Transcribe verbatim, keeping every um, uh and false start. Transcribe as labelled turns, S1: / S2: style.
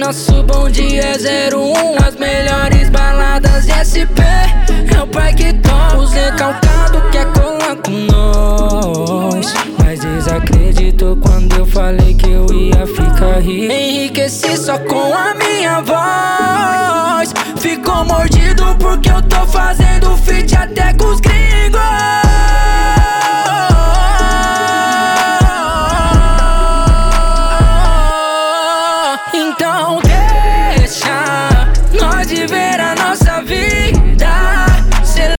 S1: nosso bonde é zero um, as melhores baladas de S P. É o pai que toca, os recalcados quer colar com nós, mas desacreditou quando eu falei que eu ia ficar rico. Enriqueci só com a minha voz, ficou mordido porque eu tô fazendo